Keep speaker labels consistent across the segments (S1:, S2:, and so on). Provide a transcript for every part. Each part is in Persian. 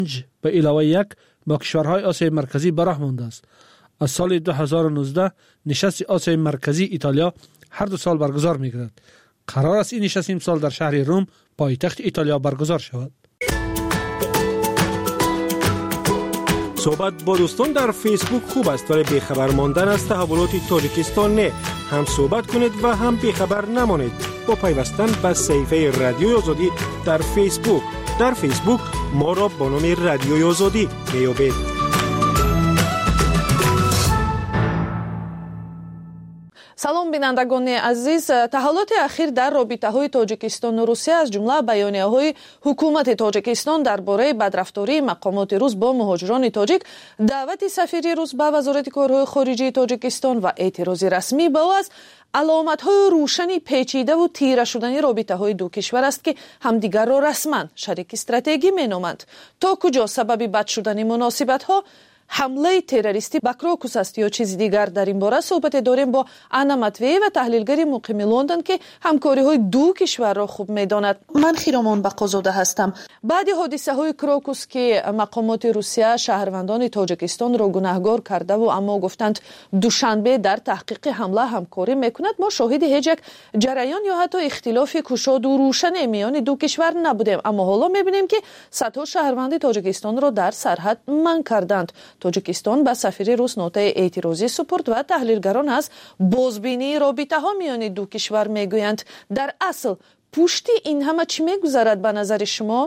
S1: به علاوه 1 با کشورهای آسیای مرکزی به راه مانده است. از سال 2019 نشست آسیای مرکزی ایتالیا هر 2 سال برگزار می‌گردد. قرار است این نشست امسال در شهر روم پایتخت ایتالیا برگزار شود.
S2: صحبت با دوستان در فیسبوک خوب است ولی بیخبر ماندن از تحولات تاجیکستان نه. هم صحبت کنید و هم بیخبر نمانید با پیوستن به صفحه رادیوی آزادی در فیسبوک. در فیسبوک ما را با نام رادیوی آزادی میابید.
S3: салом бинандагони азиз, таҳолоти ахир дар робитаҳои тоҷикистону русия аз ҷумла баёнияҳои ҳукумати тоҷикистон дар бораи бадрафтории мақомоти рус бо муҳоҷирони тоҷик, даъвати сафири рус ба вазорати корҳои хориҷии тоҷикистон ва эътирози расмӣ ба ӯ аст аломатҳои рӯшани печидаву тира шудани робитаҳои ду кишвар аст ки ҳамдигарро расман шарики стратегӣ меноманд. То куҷо сабаби бад шудани муносибатҳо ҳамлаи террористӣ ба Крокус аст ё чизи дигар? Дар ин бора суҳбате дорем бо Анна Матвеева, таҳлилгари муқими Лондон ки ҳамкориҳои ду кишварро хуб медонад.
S4: ман Хиромон Бақозода ҳастам.
S3: баъди ҳодисаҳои Крокус ки мақомоти Русия шаҳрвандони Тоҷикистонро гунаҳгор кардаву аммо гуфтанд душанбе дар таҳқиқи ҳамла ҳамкорӣ мекунад, мо шоҳиди ҳеҷ як ҷараён ё ҳатто ихтилофи кушоду рӯшане миёни ду кишвар набудем. Аммо ҳоло мебинем ки садҳо шаҳрванди Тоҷикистонро дар сарҳад манъ карданд. Тоҷикистон ба сафири рус нотаи эътирозӣ супурд ва таҳлилгарон аз бозбинии робитаҳо миёни ду кишвар мегӯянд. Дар асл пушти ин ҳама чӣ мегузарад ба назари шумо?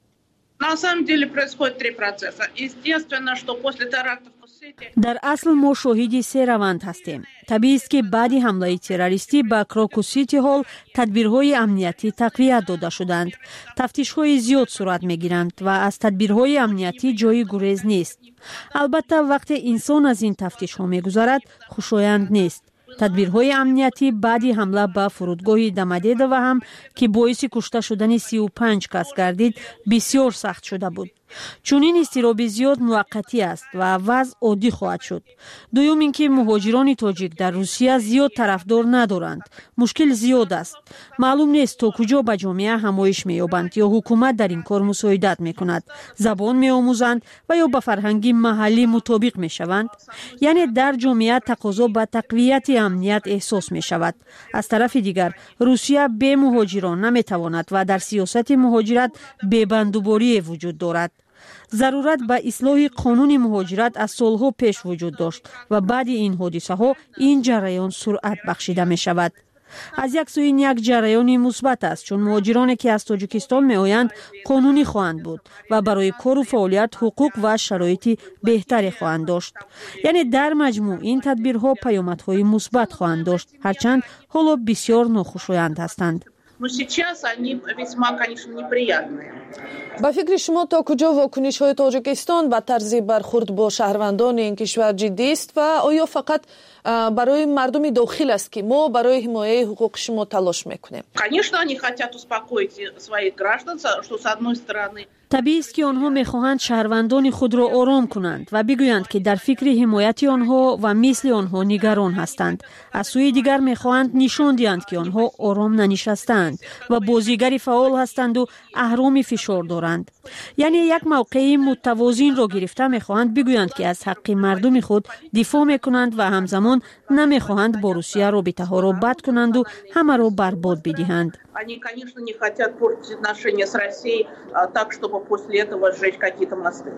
S5: На самом деле происходит 3 процесса. Естественно, что после терактов
S6: дар асл мо шоҳиди 3 раванд ҳастем. табиист ки баъди ҳамлаи террористӣ ба Крокус-Сити ҳол тадбирҳои амниятӣ тақвият дода шуданд. тафтишҳои зиёд сурат мегиранд ва аз тадбирҳои амниятӣ ҷои гурез нест. албатта вақте инсон аз ин тафтишҳо мегузарад хушоянд нест. тадбирҳои амниятӣ баъди ҳамла ба фурудгоҳи Домодедово ҳам ки боиси кушта шудани 35 кас гардид бисёр сахт шуда буд. чунин изтироби зиёд муваққатӣ аст ва вазъ оддӣ хоҳад шуд. дуюм ин ки муҳоҷирони тоҷик дар Русия зиёд тарафдор надоранд. мушкил зиёд аст. маълум нест то куҷо ба ҷомеа ҳамоиш меёбанд ё ҳукумат дар ин кор мусоидат мекунад, забон меомӯзанд ва ё ба фарҳанги маҳаллӣ мутобиқ мешаванд. яъне дар ҷомеа тақозо ба тақвияти амният эҳсос мешавад. аз тарафи дигар Русия бе муҳоҷирон наметавонад ва дар сиёсати муҳоҷират бебандуборие вуҷуд дорад. зарурат ба ислоҳи қонуни муҳоҷират аз солҳо пеш вуҷуд дошт ва баъди ин ҳодисаҳо ин ҷараён суръат бахшида мешавад. аз як сӯи ин як ҷараёни мусбат аст, чун муҳоҷироне ки аз Тоҷикистон меоянд қонунӣ хоҳанд буд ва барои кору фаъолият ҳуқуқ ва шароити беҳтаре хоҳанд дошт. яъне дар маҷмӯъ ин тадбирҳо паёмадҳои мусбат хоҳанд дошт, ҳарчанд ҳоло бисёр нохушоянд ҳастанд.
S5: Но сейчас они весьма, конечно, неприятные.
S3: ба фикри шумо то куҷо вокунишҳои Тоҷикистон ба тарзи бархурд бо шаҳрвандони ин кишвар ҷиддист ва оё фақат барои мардуми дохил аст ки мо барои ҳимояи ҳуқуқи шумо талош мекунем?
S5: Конечно, они хотят успокоить своих граждан, что с одной стороны
S6: табиист ки онҳо мехоҳанд шаҳрвандони худро ором кунанд ва бигӯянд ки дар фикри ҳимояти онҳо ва мисли онҳо нигарон ҳастанд. аз сӯи дигар мехоҳанд нишон диҳанд ки онҳо ором нанишастаанд ва бозигари фаъол ҳастанду аҳроми фишор доранд. яъне як мавқеи мутавозинро гирифта мехоҳанд бигӯянд ки аз ҳаққи мардуми худ дифоъ мекунанд ва ҳамзамон намехоҳанд бо Русия робитаҳоро бад кунанду ҳамаро барбод бидиҳанд.
S5: Они, конечно, не хотят портить отношения с Россией так, чтобы после этого сжечь какие-то мосты.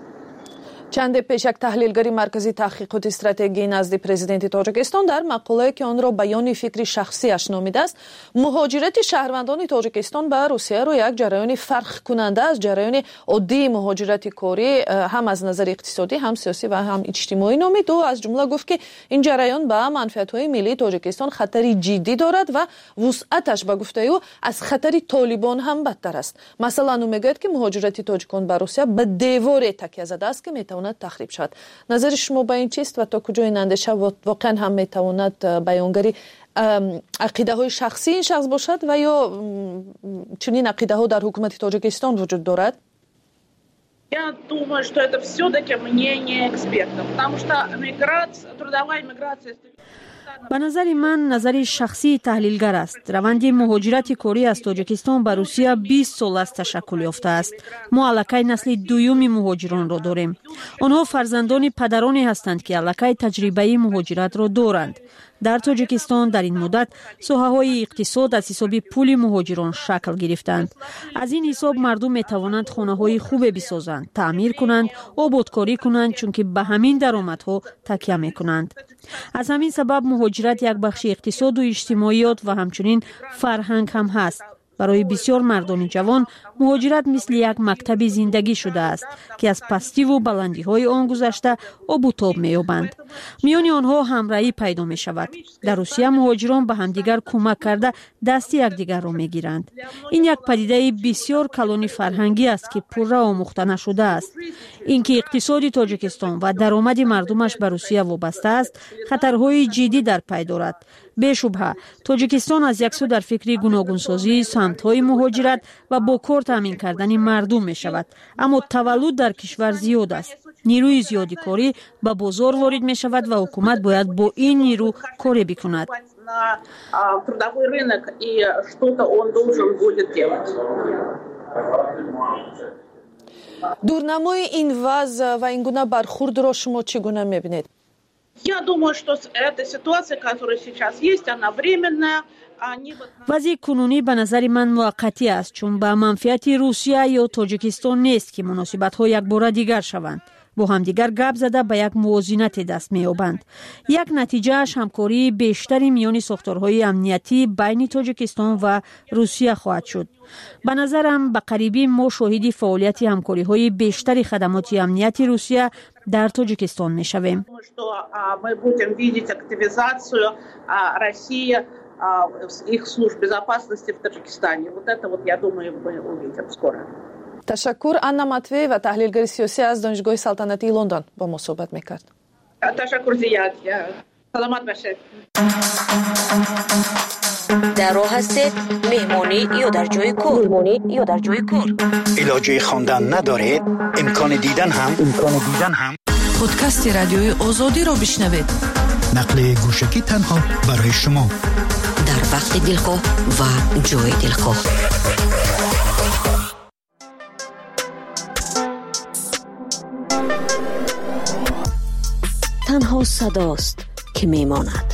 S3: чанде пеш як таҳлилгари маркази таҳқиқоти стратегии назди президенти Тоҷикистон дар мақолае ки онро баёни фикри шахсияш номидааст, муҳоҷирати шаҳрвандони Тоҷикистон ба Русияро як ҷараёни фарқкунанда аз ҷараёни оддии муҳоҷирати корӣ ҳам аз назари иқтисодӣ, ҳам сиёсӣ ва ҳам иҷтимоӣ номид. ӯ аз ҷумла гуфт ки ин ҷараён ба манфиатҳои миллии Тоҷикистон хатари ҷиддӣ дорад ва вусъаташ ба гуфтаи ӯ аз хатари Толибон ҳам бадтар аст. масалан ӯ мегӯяд ки муҳоҷирати тоҷикон ба Русия ба деворе такя задааст ки метавонад тахриб шавад. назари шумо ба ин чист ва то куҷо ин андеша воқеан ҳам метавонад баёнгари ақидаҳои шахсии ин шахс бошад ва ё чунин ақидаҳо дар ҳукумати Тоҷикистон вуҷуд дорад?
S5: Я думаю, что это все-таки мнение экспертов, потому что трудовая миграция...
S6: به نظر من نظر شخصی تحلیلگر است. روند مهاجرت کاری از تاجیکستان به روسیه 20 سال است تشکل یافته است. ما الکی نسل دوم مهاجران را داریم. آنها فرزندان پدرانی هستند که الکی تجربه مهاجرت را دارند. در تاجیکستان در این مدت ساحه‌های اقتصاد از حساب پول مهاجران شکل گرفتند. از این حساب مردم می توانند خانه‌های خوب بسازند، تعمیر کنند، آبادکاری کنند، چون که به همین درآمدها تکیه می کنند. از همین سبب مهاجرت یک بخش اقتصاد و اجتماعیات و همچنین فرهنگ هم هست. برای بسیار مردان جوان مهاجرت مثل یک مکتب زندگی شده است که از پستی و بلندی های آن گذشته آب و تاب می یابند. میان آنها همراهی پیدا می شود. در روسیه مهاجران به همدیگر کمک کرده دست یکدیگر را می گیرند. این یک پدیده بسیار کلان فرهنگی است که پررو آموخته نشده است. اینکه اقتصاد تاجیکستان و درآمد مردمش به روسیه وابسته است خطرهای جدی در پی دارد. بی‌شبهه تاجیکستان از یک سو در فکر گوناگونسازی سمت‌های مهاجرت و با کار تامین کردن مردم می شود، اما تولد در کشور زیاد است. نیروی زیادی کاری به بازار وارد می شود و حکومت باید با این نیرو کاری بکند.
S3: دورنمای این وضع و این گونه برخورد را شما چگونه می‌بینید؟
S5: Я думаю, что эта ситуация, которая сейчас есть, она временная.
S6: وضع کنونی به نظر من موقتی است، چون به منفعت روسیه یا تاجیکستان نیست که مناسبت‌ها یک بار دیگر شوند. با همدیگر گپ زده به یک موازنت دست می‌یابند. یک نتیجهش همکاری بیشتری میان ساختارهای امنیتی بین تاجیکستان و روسیه خواهد شد. به نظرم به قریبی ما شاهد فعالیت همکاری‌های بیشتری خدمات امنیتی روسیه در تاجیکستان می‌شویم.
S5: Мы будем видеть активизацию России их служб безопасности в Таджикистане. Вот это вот, я думаю, мы увидим скоро.
S3: تشکر. انا مطوی و تحلیلگر سیاسی از دانشگاه سلطنتی لندن با ما صحبت میکرد.
S5: تشکر زیاد. سلامت باشید.
S7: در راه هستید مهمانی یا در جای کار؟
S8: علاجه خواندن ندارید؟ امکان دیدن هم
S9: پادکست رادیوی آزادی را بشنوید.
S8: نقل گوشکی تنها برای شما
S7: در وقت دلخواه و جای دلخواه. تنها صداست که میماند.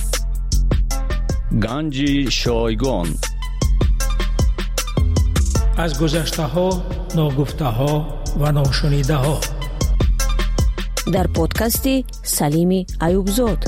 S10: گنج شایگان.
S11: از گذشته ها، ناگفته ها و ناشنیده ها.
S7: در پادکست سلیم ایوبزاد.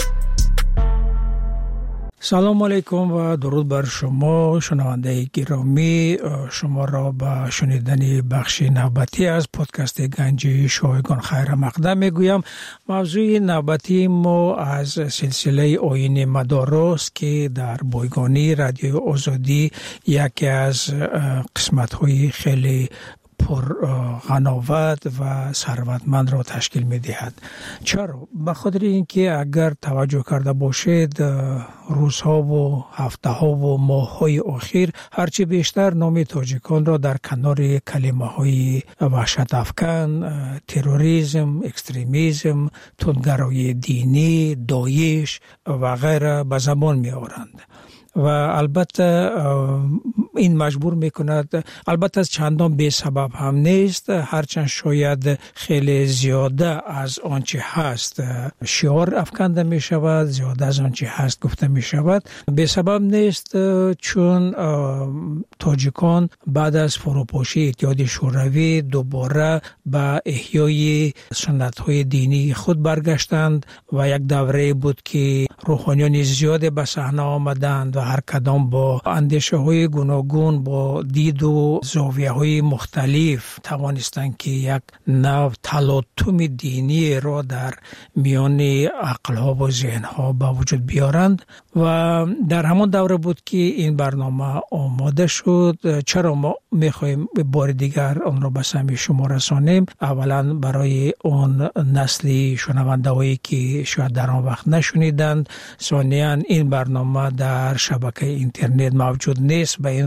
S11: سلام علیکم و درود بر شما شنونده گرامی. شما را به شنیدن بخش نوبتی از پادکست گنج شایگان خیر مقدم میگویم. موضوع نوبتی ما از سلسله آیین مدارس که در بایگانی رادیو آزادی یکی از قسمت‌های خیلی پر غناوت و ثروتمند را تشکیل می دهد. چرا؟ به خاطر اینکه اگر توجه کرده باشید روزها و هفته ها و ماه های اخیر هرچی بیشتر نام تاجیکان را در کنار کلمه های وحشت افکن، تروریسم، اکستریمیسم، تندگرایی دینی، داعش و غیره به زبان می آورند. و البته این مجبور میکند، البته از چندان بی سبب هم نیست، هرچند شاید خیلی زیاده از آنچه هست شعار افکنده می شود، زیاده از آنچه هست گفته می شود. بی سبب نیست، چون تاجیکان بعد از فروپاشی اتحاد شوروی دوباره به احیای سنت های دینی خود برگشتند و یک دوره بود که روحانیان زیاده به صحنه آمدند و هر کدام با اندیشه های گوناگون، با دید و زاویه های مختلف توانستند که یک نوع تلاطم دینی را در میان عقل ها و ذهن ها به وجود بیارند و در همان دوره بود که این برنامه آماده شد. چرا ما میخوایم بار دیگر آن را به سمع شما رسانیم؟ اولا برای اون نسلی شنونده هایی که شاید در آن وقت نشنیدند، ثانیاً این برنامه در شبکه اینترنت موجود نیست به این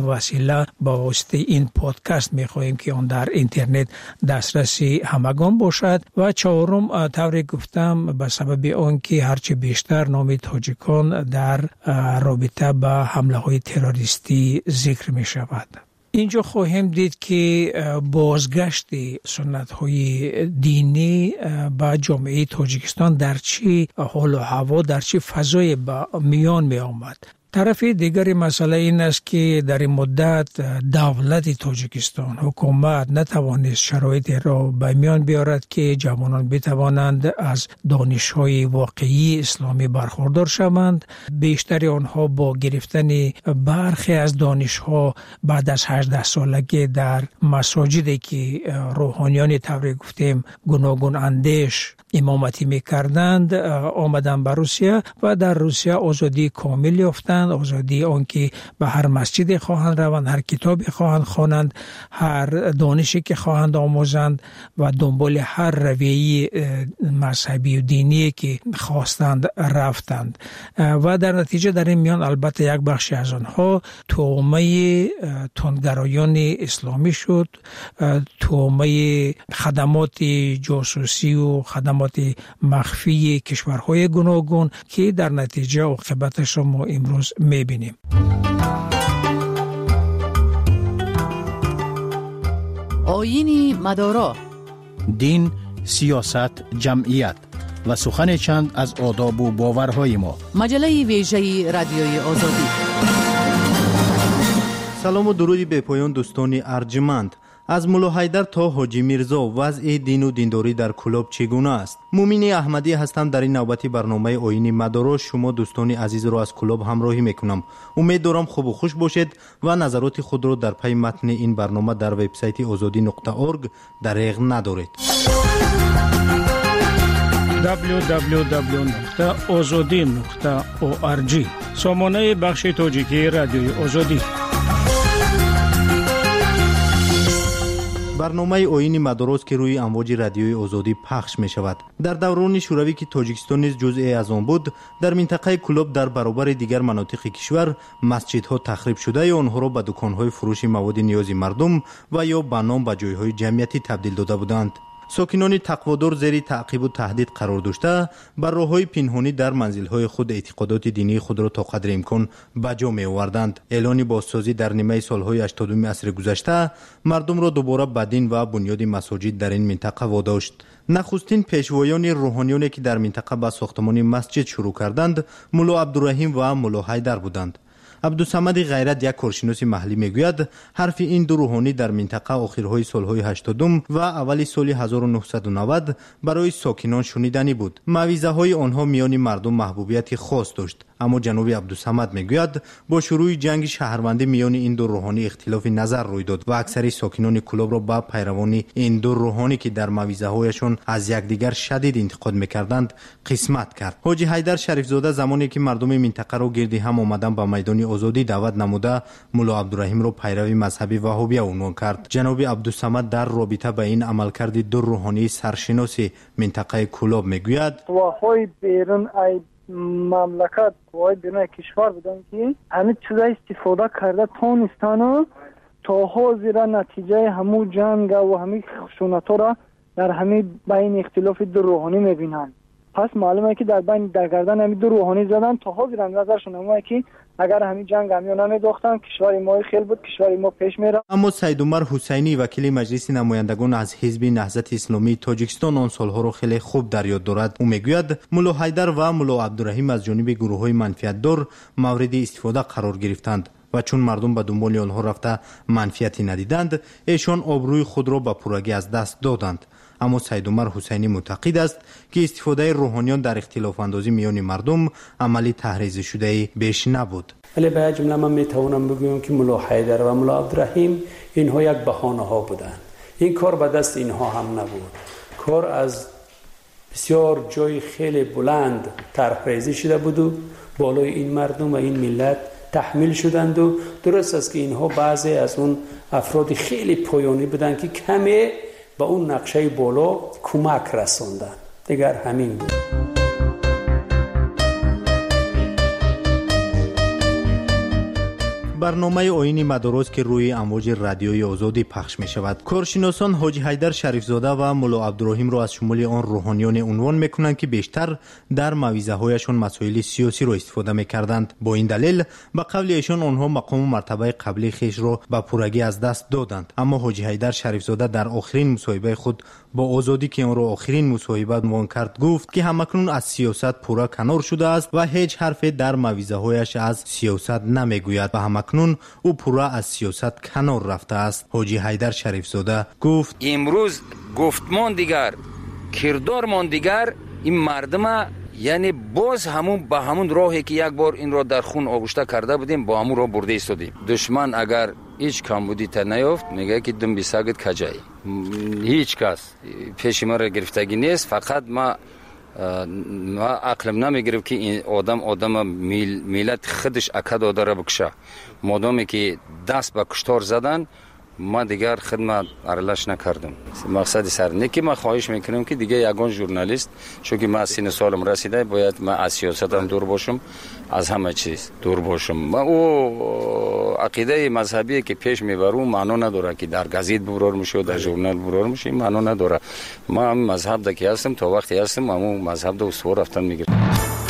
S11: وسیله با واسطه این پادکست میخواهیم که آن در اینترنت دسترسی همگان باشد. و چهارم طوری گفتم به سبب آن که هرچی بیشتر نام تاجیکان در رابطه با حمله های تروریستی ذکر می شود. اینجا خواهیم دید که بازگشت سنت های دینی به جامعه تاجیکستان در چی حال و هوا، در چی فضای میان می آمد. طرف دیگری مسئله این است که در این مدت دولت تاجیکستان، حکومت نتوانست شرایط را به میان بیارد که جوانان بتوانند از دانش‌های واقعی اسلامی برخوردار شوند. بیشتر آنها با گرفتن برخی از دانش‌ها بعد از 18 سالگی در مساجدی که روحانیان طوری گفتیم گوناگون اندیش امامتی می‌کردند آمدن به روسیه و در روسیه آزادی کامل یافتند. آزادی آنکه به هر مسجد خواهند روند، هر کتابی خواهند خوانند، هر دانشی که خواهند آموزند و دنبال هر رویه مذهبی و دینی که خواستند رفتند. و در نتیجه در این میان البته یک بخشی از آنها تومه تندگرایان اسلامی شد، تومه خدمات جاسوسی و خدمات مخفی کشورهای گوناگون که در نتیجه عاقبتش را ما امروز میبینیم.
S9: آیین مدارا،
S8: دین، سیاست، جمعیت و سخن چند از آداب و باورهای ما.
S9: مجله ویژه رادیوی آزادی.
S12: سلام و درودی به پایان دوستان ارجمند. از مولا حیدر تا حاجی میرزا وضع دین و دینداری در کلاب چگونه است؟ مومین احمدی هستم. در این نوبتی برنامه آیین مدارا شما دوستان عزیز را از کلاب همراهی میکنم. امید دارم خوب و خوش باشید و نظرات خود را در پی متن این برنامه در وبسایت azadi.org دریغ ندارید.
S2: www.azadi.org سامانه بخش تاجیکی رادیوی آزادی.
S12: برنامه آیین مدارس که روی امواج رادیوی آزادی پخش می شود. در دوران شوروی که تاجیکستان نیز جزئی از آن بود، در منطقه کلاب در برابر دیگر مناطق کشور مسجدها تخریب شده یا آنها را به دکانهای فروش مواد نیازی مردم و یا به نام به جایهای جمعیتی تبدیل داده بودند. ساکنان تقوادار زیر تعقیب و تهدید قرار داشته بر راه‌های پنهانی در منزل‌های خود اعتقادات دینی خود را تا قدر امکان به جا می‌آوردند. اعلان بازسازی در نیمه سال‌های 80 عصر گذشته مردم را دوباره به دین و بنیاد مساجد در این منطقه واداشت. نخستین پیشوایان روحانیانی که در منطقه به ساختمان مسجد شروع کردند مولا عبدالرحیم و مولا حیدر بودند. عبدالصمد غیرت یک کارشناس محلی میگوید حرف این دو روحانی در منطقه آخرهای سالهای 80 و اول سال 1990 برای ساکنان شنیدنی بود. موعظه های آنها میان مردم محبوبیت خاص داشت. اما جناب عبدالصمد میگوید با شروع جنگ شهروندی میان این دو روحانی اختلاف نظر روی داد و اکثر ساکنان کلاب را با پیروان این دو روحانی که در موعظه هایشان از یکدیگر شدید انتقاد میکردند قسمت کرد. حاجی حیدر شریف زاده زمانی که مردم منطقه را گردی هم آمدن به میدان آزادی دعوت نموده مولا عبدالرحیم را پیروی مذهبی وهابی عنوان کرد. جناب عبدالصمد در رابطه با این عملکرد دو روحانی سرشناس منطقه کلاب میگوید
S13: قواهای بیرون مملکت قوای بیرون کشور بودن که همه چیزا استفاده کرده تانستان تا حاضر نتیجه همو جنگ و همه خشونت‌ها را در همه بین اختلاف دو روحانی میبینن. پس معلومه که در بین در گردن همین دو روحانی زدن تا حاضر نظرشون همونه که اگر همین جنگ همیان نمیداختن کشور ما خیلی بود، کشور ما پیش میره.
S12: اما سید عمر حسینی وکیل مجلس نمایندگان از حزب نهضت اسلامی تاجیکستان آن سالها را خیلی خوب در یاد دارد. او میگوید مولا حیدر و مولا عبدالرحیم از جانب گروه‌های منفعت‌دار مورد استفاده قرار گرفتند و چون مردم به دنبال آنها رفته منفعتی ندیدند ایشان آبروی خود را به پورگی از دست دادند. اما سید عمر حسینی معتقد است که استفاده روحانیان در اختلاف اندازی میان مردم عملی تحریض شده بیش نبود.
S14: ولی به جمله من میتوانم بگویم که مولا حیدر و مولا عبدالرحیم اینها یک بهانه ها بودند. این کار به دست اینها هم نبود. کار از بسیار جای خیلی بلند طرحریزی شده بود و بالای این مردم و این ملت تحمیل شدند و درست است که اینها بعضی از اون افراد خیلی پایانی بودند که کمی به اون نقشه بالا کمک رساندن. دیگر همین بود.
S12: برنامه آیین مدارس که روی امواج رادیوی آزادی پخش می شود. کارشناسان حاجی حیدر شریفزاده و مولا عبدالرحیم را از شمول آن روحانیان عنوان میکنند که بیشتر در موعظه هایشان مسائل سیاسی را استفاده میکردند. با این دلیل به قول ایشان آنها مقام و مرتبه قبلی خیش را به پورگی از دست دادند. اما حاجی حیدر شریفزاده در آخرین مصاحبه خود با آزادی که آن را آخرین مصاحبه عنوان کرد گفت که همکنون از سیاست پورا کنار شده است و هیچ حرفی در موعظه هایش از سیاست نمیگوید و همکنون او پورا از سیاست کنار رفته است. حاجی حیدر شریفزاده گفت
S15: امروز گفتمان دیگر، کردارمان دیگر، این مردم یعنی باز همون به همون راهی که یک بار این را در خون آغشته کرده بودیم با همون راه برده ایستادیم. دشمن اگر هیچ کمبودی تا نیافت میگه که دم بیساگت کجایی، هیچ کس پیش ما را گرفتگی نیست. فقط ما عقلم نمیگرفت که این آدم میلت خودش اکد داره بکشه. مادامی که دست به کشتار زدن ما دیگر خدمت ارلش نکردم. مقصد سر که ما خواهش میکنم که دیگه یگان ژورنالیست، چون که ما سن سالم رسیده باید ما از سیاست هم دور باشم، از همه چیز دور باشم. ما او عقیده مذهبی که پیش میبرم معنا نداره که در گزیت برار میشه و در ژورنال برار میشه، معنا نداره. ما هم مذهب دکی هستم، تا وقتی هستم همون مذهب دو سوار رفتن میگیرم.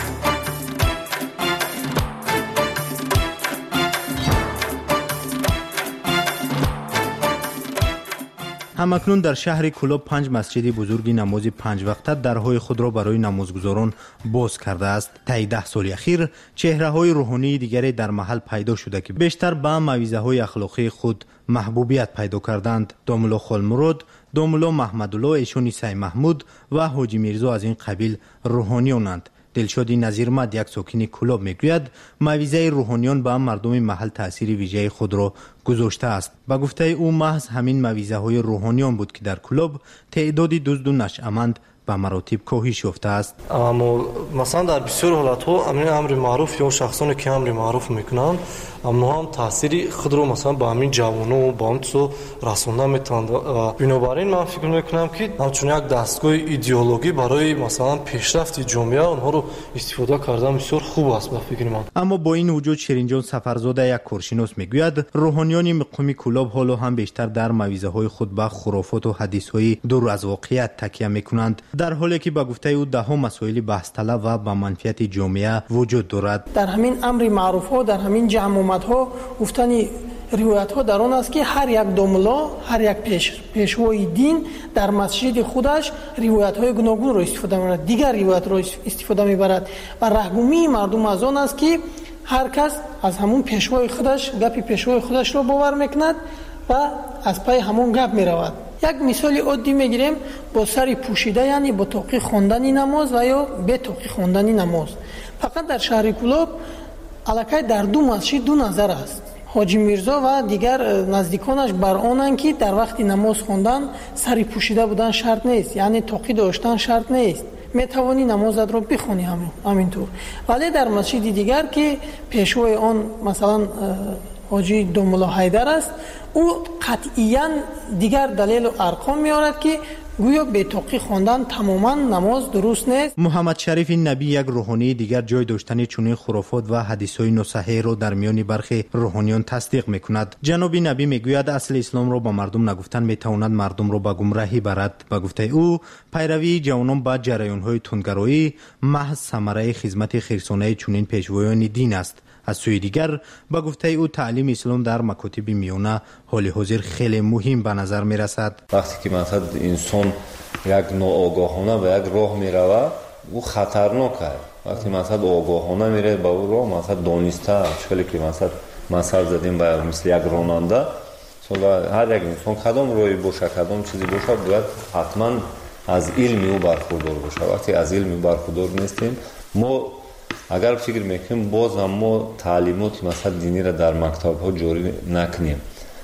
S12: همکنون در شهر کلوب 5 مسجد بزرگی نماز 5 وقته درهای خود را برای نمازگزاران باز کرده است. طی 10 سال اخیر چهره های روحانی دیگری در محل پیدا شده که بیشتر به موعظه های اخلاقی خود محبوبیت پیدا کردند. دامولا خالمراد، دامولا محمدالله ایشون عیسی محمود و حاجی میرزا از این قبیل روحانیانند. دلشادی نظیرمد یک ساکن کلوب میگوید موعظه روحانیان به مردم محل تأثیر ویژه خود را گذاشته است. با گفته او محض همین موعظه های روحانیان بود که در کلوب تعدادی دزد و نشأمند به مراتب کاهش یافته است.
S16: اما مثلا در بسیار حالت ها امر معروف یا شخصانی که امر معروف میکنند اما هم تاثیر خود رو مثلا با همین جوانو با هم تو رسوندن میتوند. بنابراین من فکر میکنم که همچون یک دستگاه ایدئولوژی برای مثلا پیشرفت جامعه آنها رو استفاده کردن بسیار خوب است به فکر من.
S12: اما با این وجود شیرینجان سفرزاده یک کارشناس میگوید روحانیان مقامی کلوب حالا هم بیشتر در موعظه های خود به خرافات و حدیث های دور از واقعیت تکیه میکنند، در حالی که با گفته او ده ها مسائل بحث طلب و به منفعت جامعه وجود دارد.
S17: در همین امر معروف ها، در همین جمعیت ها گفتن روایت ها در آن است که هر یک داملا، هر یک پیشوای دین در مسجد خودش روایت های گوناگون را استفاده می‌کند، دیگر روایت را استفاده می‌برد و رهگمی مردم از آن است که هر کس از همون پیشوای خودش گپی پیشوای خودش را باور می‌کند و از پای همون گپ می‌رود. یک مثال عادی میگیریم با سری پوشیده، یعنی با توقی خواندن نماز و یا به توقی خواندن نماز. فقط در شهر کلوب الکی در 2 مسجد 2 نظر است. حاجی میرزا و دیگر نزدیکانش بر آنند که در وقت نماز خواندن سری پوشیده بودن شرط نیست، یعنی توقی داشتن شرط نیست، میتوانی نمازت را بخوانی همینطور. ولی در مسجد دیگر که پیشوای آن مثلا حاجی دامولا حیدر است، او قطعیاً دیگر دلیل و ارقام میارد که گویا به توقی خواندن تماما نماز درست نیست.
S12: محمد شریف نبی یک روحانی دیگر جای داشتن چنین خرافات و حدیث‌های ناصحیح را در میان برخی روحانیان تصدیق میکند. جناب نبی میگوید اصل اسلام را با مردم نگفتن میتواند مردم را به گمراهی برد. با گفته او پیروی جوانان با جریان‌های تندگرایی محض ثمره خدمت خیرسانه چنین پیشوایان دین است. از سوی دیگر با گفته او تعلیم اسلام در مکاتب میانه حال حاضر خیلی مهم به نظر می رسد.
S18: وقتی که مثلا انسان یک ناآگاهانه به یک راه می رود او خطرناک است. وقتی مثلا آگاهانه میره به او راه مثلا دانسته چطوری که مثلا زدیم به مثل یک راننده هر یک انسان کدام راهی باشه کدام چیزی باشه باید حتما از علم او برخوردار باشه. وقتی از علم برخوردار نیستیم ما اگر فکر میکنیم باز هم ما تعلیمات مثلا دینی را در مکتب ها جاری نکنیم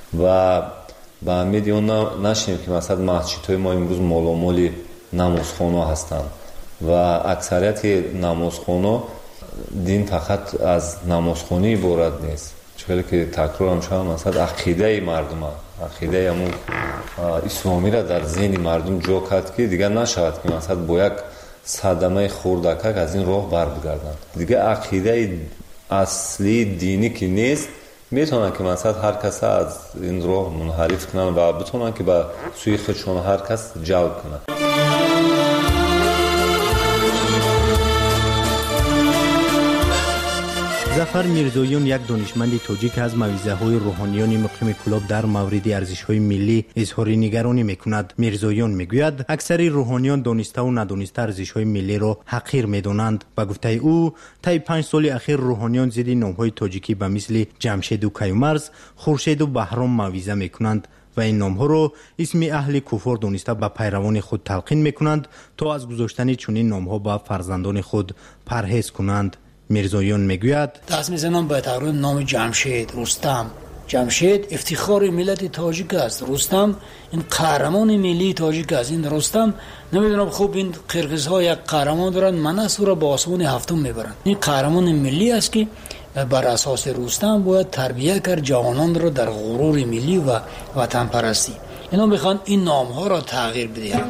S18: و به امید اون نشیم که مثلا مسجد های ما امروز مالامالی نمازخانه هستند و اکثریت نمازخانه دین فقط از نمازخانه عبارت نیست، چون که تکرار هم شد مثلا عقیده مردم عقیده همون اسلامی را در ذهن مردم جا کرد که دیگر نشود که مثلا با یک صدمه خوردکک از این راه بر بگردند. دیگه عقیده اصلی دینی که نیست میتونن که مثلا هر کس از این راه منحرف کنن و بتونن که به سوی خودشون هر کس جلب کنن.
S12: ظفر میرزویان یک دانشمند تاجیک از موعظه‌های روحانیان مقیم کلاب در مورد ارزش‌های ملی اظهار نگرانی می‌کند. میرزویان می‌گوید اکثر روحانیان دانسته و ندانسته ارزش‌های ملی را حقیر می‌دانند. به گفته او طی 5 سال اخیر روحانیان ضد نام‌های تاجیکی به مثل جمشید و کیومرث، خورشید و بهرام موعظه می‌کنند و این نام‌ها را اسم اهل کفر دانسته به پیروان خود تلقین می‌کنند تا از گذاشتن چنین نام‌ها به فرزندان خود پرهیز کنند. میرزویان میگوید
S19: دست میزنم به تقریبا نام جمشید، رستم. جمشید افتخار ملت تاجیک است. رستم این قهرمان ملی تاجیک است. این رستم نمیدونم خوب این قرقیزها یک قهرمان دارن، منص را با آسمان هفتم میبرن. این قهرمان ملی است که بر اساس رستم باید تربیت کرد جوانان را در غرور ملی و وطن پرستی. اینا میخوان این نام ها را تغییر بدهند.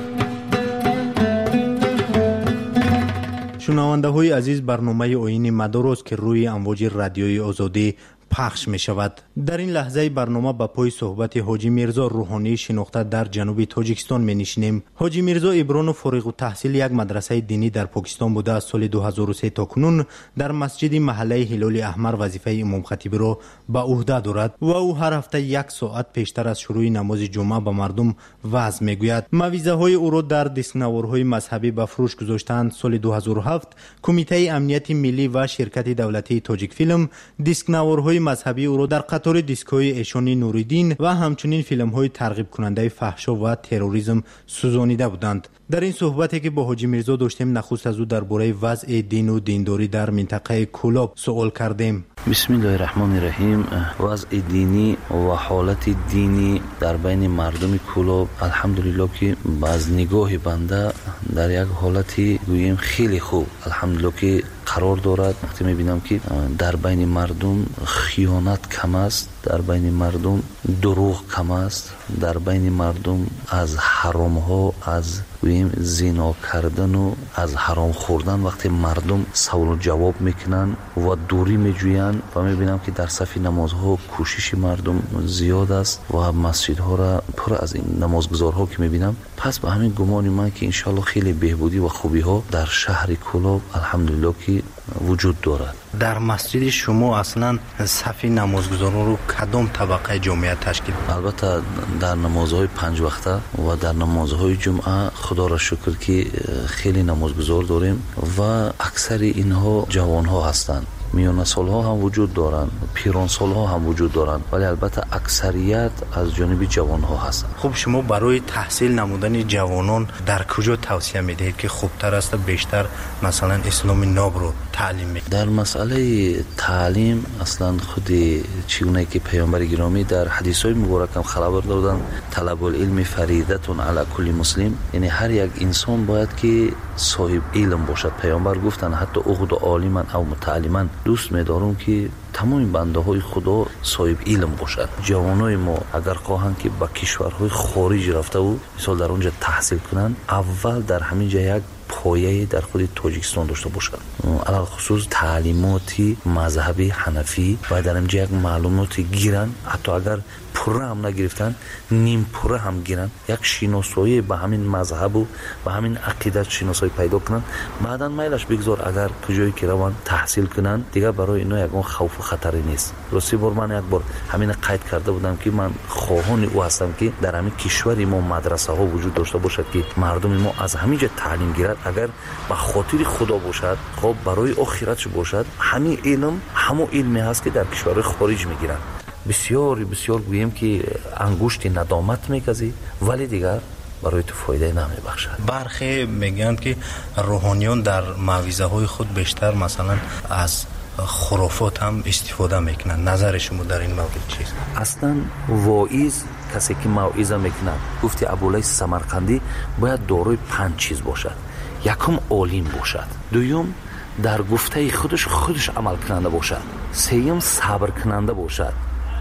S12: شنونده های عزیز، برنامه آیین مدار است که روی امواج رادیوی آزادی پخش می شود. در این لحظه برنامه با پای صحبت حاجی میرزا روحانی شناخته در جنوب تاجیکستان می نشینیم. حاجی میرزا ابران و فارغ التحصیل یک مدرسه دینی در پاکستان بوده. از سال 2003 تا کنون در مسجد محله هلال احمر وظیفه امام خطیب را به عهده دارد و او هر هفته 1 ساعت پیشتر از شروع نماز جمعه به مردم وعظ می گوید. موعظه های او را در دیسکنوارهای مذهبی به فروش گذاشتند. سال 2007 کمیته امنیت ملی و شرکت دولتی تاجیک فیلم دیسکنوارهای مذهبی او را در قطار دیسکوی ایشانی نوریدین و همچنین فیلم های ترغیب کننده فحشا و تروریسم سوزانیده بودند. در این صحبتی که با حاجی میرزا داشتیم نخست از او درباره وضع دین و دینداری در منطقه کلاب سوال کردیم.
S20: بسم الله الرحمن الرحیم. وضع دینی و حالت دینی در بین مردم کلاب الحمدلله که از نگاه بنده در یک حالتی گوییم خیلی خوب الحمدلله که قرار دارد. وقتی میبینم که در بین مردم خیانت کم است، در بین مردم دروغ کم است، در بین مردم از حرام ها، از گوییم زنا کردن و از حرام خوردن وقتی مردم سوال و جواب میکنن و دوری میجوین و میبینم که در صف نمازها کوشش مردم زیاد است و مسجدها را پر از این نمازگزارها که میبینم. پس به همین گمان من که انشالله خیلی بهبودی و خوبی ها در شهر کلاب الحمدلله که وجود دارد.
S12: در مسجد شما اصلا صف نمازگزاران رو کدام طبقه جامعه تشکیل؟
S20: البته در نمازهای 5 وقته و در نمازهای جمعه خدا را شکر که خیلی نمازگزار داریم و اکثر اینها جوان ها هستند. میان سالها هم وجود دارند، پیران سالها هم وجود دارند، ولی البته اکثریت از جانب جوان ها هستند.
S12: خب شما برای تحصیل نمودن جوانان در کجا توصیه میدهید که خوبتر است بیشتر مثلا اسلام ناب رو تعلیم میدهید؟
S20: در مسئله تعلیم اصلا خود چگونه که پیامبر گرامی در حدیث های مبارک هم خبر دادن طلب العلم فریضه علی کل مسلم، یعنی هر یک انسان باید که صاحب علم باشد. پیامبر گفتن حتی اخذ عالما او متعلما، دوست می‌دارم که تمام بنده های خدا صاحب علم باشد. جوانای ما اگر خواهند که به کشورهای خارج رفته و مثلا در اونجا تحصیل کنند، اول در همین جا یک پایه در خود تاجیکستان داشته باشد، علاوه خصوص تعلیماتی مذهبی حنفی و در اینجا یک معلوماتی گیرن، حتی اگر پره هم نگرفتن نیم پره هم گیرن، یک شناسایی به همین مذهب و به همین عقیدت شناسایی پیدا کنن. بعداً میلش بگذار اگر کجایی که روان تحصیل کنن دیگه برای اینا یک خوف و خطری نیست. راستی بار من یک بار همین قید کرده بودم که من خواهان او هستم که در همین کشور ما مدرسه ها وجود داشته باشد که مردم ما از همین جا تعلیم گیرد، اگر به خاطر خدا باشد، خب برای آخرتش باشد. همین علم همون علمی هست که در کشور خارج میگیرن. بسیار گویم که انگشت ندامت میکزی ولی دیگر برای تو فایده نمیبخشد.
S12: برخی میگن که روحانیان در موعظه های خود بیشتر مثلا از خرافات هم استفاده میکنن. نظر شما در این مورد چیست؟
S20: اصلا واعظ کسی که موعظه میکنه، گفتی ابولیث سمرقندی، باید دارای 5 چیز باشد. یکم عالم باشد، دوم در گفته خودش عمل کننده باشد، سوم صبر کننده باشد،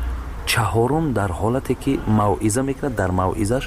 S20: چهارم در حالتی که موعظه میکنه در موعظش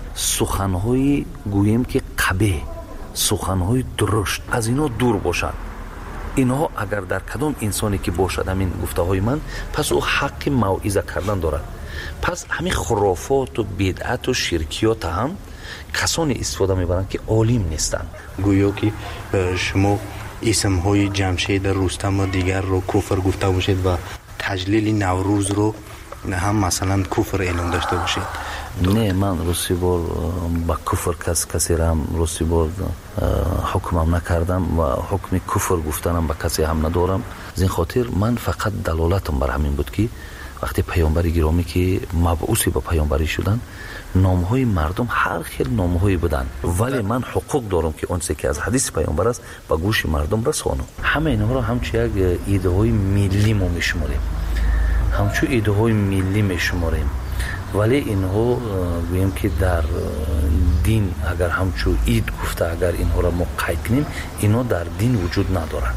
S20: سخنهای گویم که قبیح، سخنهای درشت از اینا دور باشد. اینها اگر در کدام انسانی که باشد همین گفته های من، پس او حق موعظه کردن دارد. پس همین خرافات و بدعت و شرکیات هم کسانی استفاده میبرند که عالم نیستند.
S12: گویا که شما اسم های جمشید، رستم و دیگر رو کفر گفته باشید و تجلیل نوروز رو هم مثلا کفر اعلام داشته باشید.
S20: نه، من روسی بار با کفر کسی را هم روسی بار حکمم نکردم و حکم کفر گفتنم با کسی هم ندارم. از این خاطر من فقط دلالتم بر همین بود که وقتی پیامبر گرامی که مبعوث به پیامبری شدن، نامهای مردم هر خیل نامهایی بودن، ولی من حقوق دارم که اونچه که از حدیث پیامبر است به گوش مردم رسانم. همه اینها را همچون یک ایده های ملی ما میشماریم، همچون ایده های ملی میشماریم، ولی اینها گویم که در دین اگر همچون اید گفته اگر اینها را ما قید کنیم، اینها در دین وجود ندارند.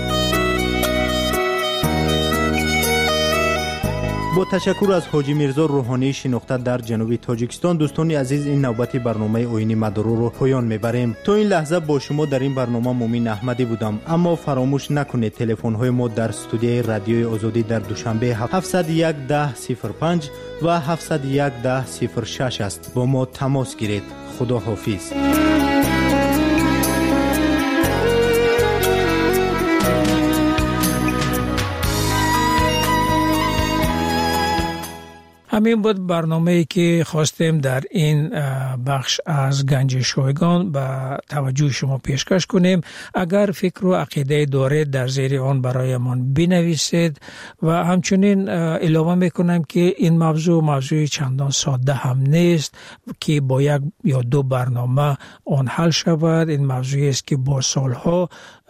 S12: با تشکر از حاجی میرزا روحانی شناخته در جنوب تاجیکستان، دوستان عزیز این نوبت برنامه آیین مدارو رو پایان میبریم. تا این لحظه با شما در این برنامه مومین احمدی بودم، اما فراموش نکنید تلفن های ما در استودیوی رادیوی آزادی در دوشنبه 701 1005 و 701 1006 است. با ما تماس گیرید. خدا حافظ.
S11: همین بود برنامه‌ای که خواستیم در این بخش از گنج شایگان به توجه شما پیشکش کنیم. اگر فکر و عقیده دارید در زیر آن برایمان بنویسید و همچنین اعلام میکنم که این موضوع چندان ساده هم نیست که با یک یا دو برنامه آن حل شود. این موضوعی است که با سالها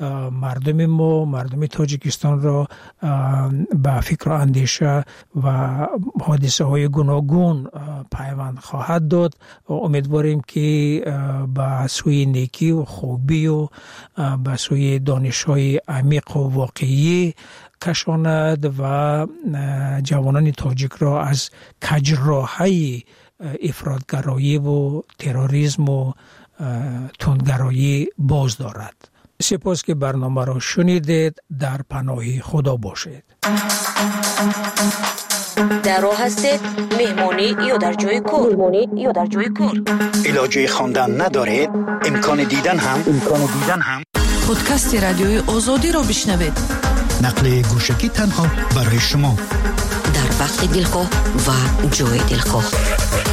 S11: مردم تاجیکستان را به فکر و اندیشه و حادثه های گوناگون پیوند خواهد داد و امیدواریم که به سوی نیکی و خوبی و به سوی دانش های عمیق و واقعی کشاند و جوانان تاجیک را از کجراهی افراطگرایی و تروریسم و تندگرایی باز دارد. سپاس که برنامه را شنیدید. در پناه خدا باشید.
S7: در راه هستید، مهمانی یا در جای کار.
S8: علاجه خواندن ندارید، امکان دیدن هم
S9: پادکست رادیوی آزادی را بشنوید.
S8: نقل گوشکی تنها برای شما
S7: در وقت دلخواه و جای دلخواه.